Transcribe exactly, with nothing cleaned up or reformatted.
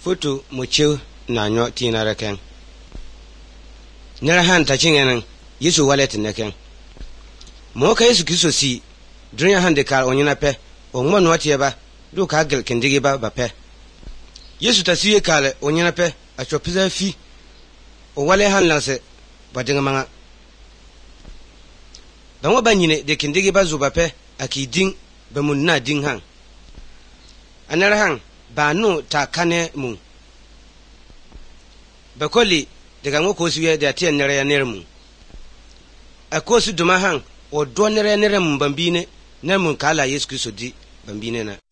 Foto mochew na nyo tina reken. Nera han ta chingen Yesu wallet neken. Mo ka Yesu Kristo si dunya han de kar onyina pe o ngmo no tie ba do ka gel kendigi ba ba pe. Yesu ta siye kale onyina pe a chopiza fi o wale han lase badinga manga. Danwa banyine de kendigi ba zuba pe akiding ba mun na ding han. Anara han ba no ta kane mu bakoli daga ngoko siye da tiyan nere ya nere mu akosu duma han o do nere nere mu bambine na mun kala Yesu Kristo di bambine na